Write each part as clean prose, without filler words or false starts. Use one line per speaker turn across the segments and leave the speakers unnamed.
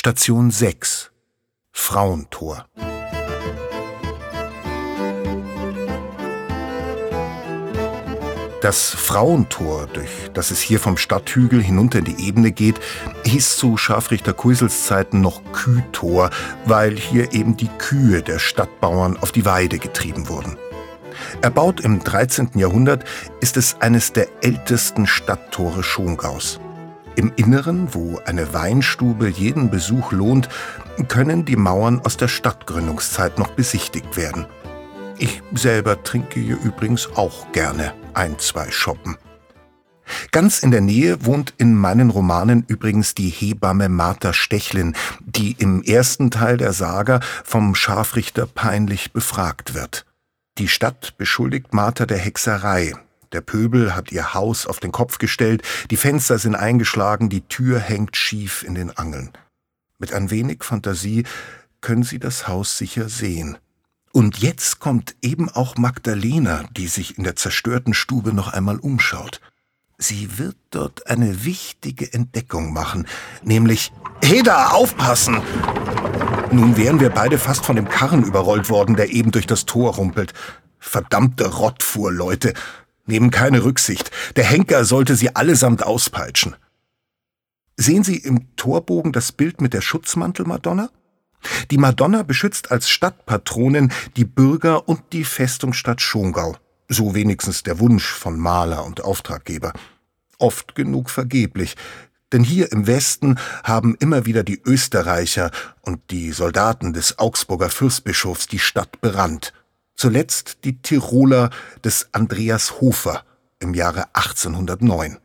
Station 6 – Frauentor. Das Frauentor, durch das es hier vom Stadthügel hinunter in die Ebene geht, hieß zu Scharfrichter Kuisels Zeiten noch Kühtor, weil hier eben die Kühe der Stadtbauern auf die Weide getrieben wurden. Erbaut im 13. Jahrhundert, ist es eines der ältesten Stadttore Schongaus. Im Inneren, wo eine Weinstube jeden Besuch lohnt, können die Mauern aus der Stadtgründungszeit noch besichtigt werden. Ich selber trinke hier übrigens auch gerne 1-2 Schoppen. Ganz in der Nähe wohnt in meinen Romanen übrigens die Hebamme Martha Stechlin, die im ersten Teil der Saga vom Scharfrichter peinlich befragt wird. Die Stadt beschuldigt Martha der Hexerei. Der Pöbel hat ihr Haus auf den Kopf gestellt, die Fenster sind eingeschlagen, die Tür hängt schief in den Angeln. Mit ein wenig Fantasie können Sie das Haus sicher sehen. Und jetzt kommt eben auch Magdalena, die sich in der zerstörten Stube noch einmal umschaut. Sie wird dort eine wichtige Entdeckung machen, nämlich »Heda, aufpassen!« Nun wären wir beide fast von dem Karren überrollt worden, der eben durch das Tor rumpelt. Verdammte Rottfuhr, Leute! Nehmen keine Rücksicht. Der Henker sollte sie allesamt auspeitschen. Sehen Sie im Torbogen das Bild mit der Schutzmantel-Madonna? Die Madonna beschützt als Stadtpatronin die Bürger und die Festungsstadt Schongau. So wenigstens der Wunsch von Maler und Auftraggeber. Oft genug vergeblich, denn hier im Westen haben immer wieder die Österreicher und die Soldaten des Augsburger Fürstbischofs die Stadt berannt. Zuletzt die Tiroler des Andreas Hofer im Jahre 1809.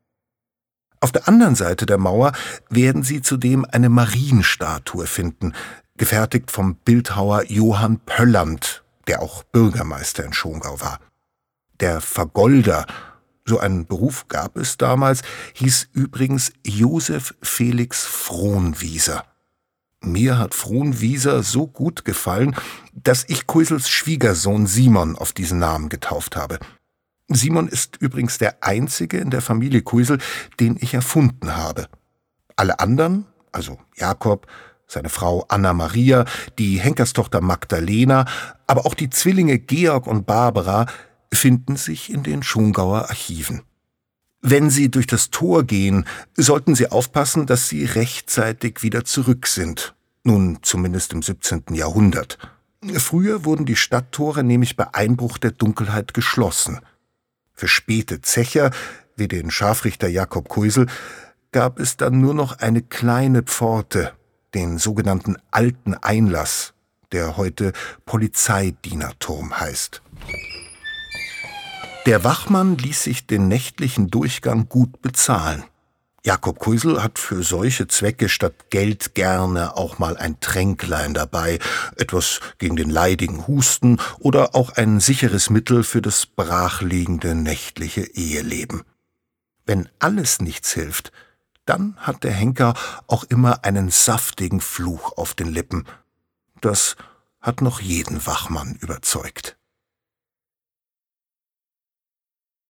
Auf der anderen Seite der Mauer werden Sie zudem eine Marienstatue finden, gefertigt vom Bildhauer Johann Pölland, der auch Bürgermeister in Schongau war. Der Vergolder, so einen Beruf gab es damals, hieß übrigens Josef Felix Frohnwieser. Mir hat Frohnwieser so gut gefallen, dass ich Kuisels Schwiegersohn Simon auf diesen Namen getauft habe. Simon ist übrigens der einzige in der Familie Kuisel, den ich erfunden habe. Alle anderen, also Jakob, seine Frau Anna-Maria, die Henkerstochter Magdalena, aber auch die Zwillinge Georg und Barbara, finden sich in den Schongauer Archiven. Wenn Sie durch das Tor gehen, sollten Sie aufpassen, dass Sie rechtzeitig wieder zurück sind. Nun zumindest im 17. Jahrhundert. Früher wurden die Stadttore nämlich bei Einbruch der Dunkelheit geschlossen. Für späte Zecher, wie den Scharfrichter Jakob Kuisel, gab es dann nur noch eine kleine Pforte, den sogenannten Alten Einlass, der heute Polizeidienerturm heißt. Der Wachmann ließ sich den nächtlichen Durchgang gut bezahlen. Jakob Kuisel hat für solche Zwecke statt Geld gerne auch mal ein Tränklein dabei, etwas gegen den leidigen Husten oder auch ein sicheres Mittel für das brachliegende nächtliche Eheleben. Wenn alles nichts hilft, dann hat der Henker auch immer einen saftigen Fluch auf den Lippen. Das hat noch jeden Wachmann überzeugt.